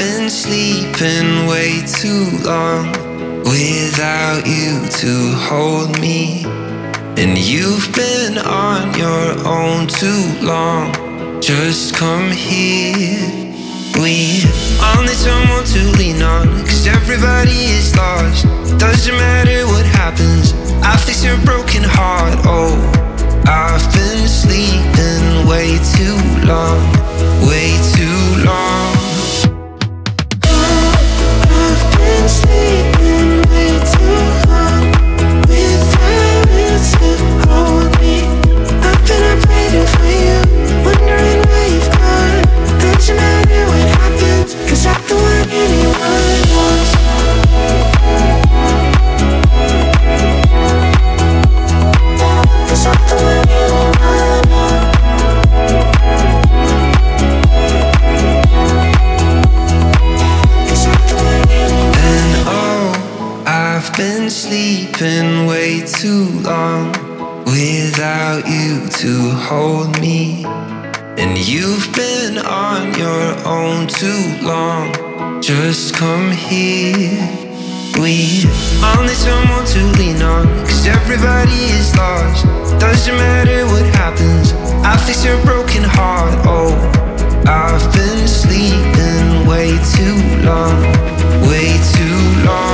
been sleeping way too long without you to hold me. And you've been on your own too long. Just come here. We all need someone to lean on, 'cause everybody is lost. Doesn't matter what happens, I fix your broken heart. Oh, I've been sleeping way too long, way too long. I've been sleeping way too long without you to hold me. I've been up waiting for you, wondering where you've gone. Doesn't matter what happens, 'cause I'm the one anyone wants. Been sleeping way too long without you to hold me. And you've been on your own too long. Just come here. We all need someone to lean on, 'cause everybody is lost. Doesn't matter what happens, I fix your broken heart. Oh, I've been sleeping way too long, way too long.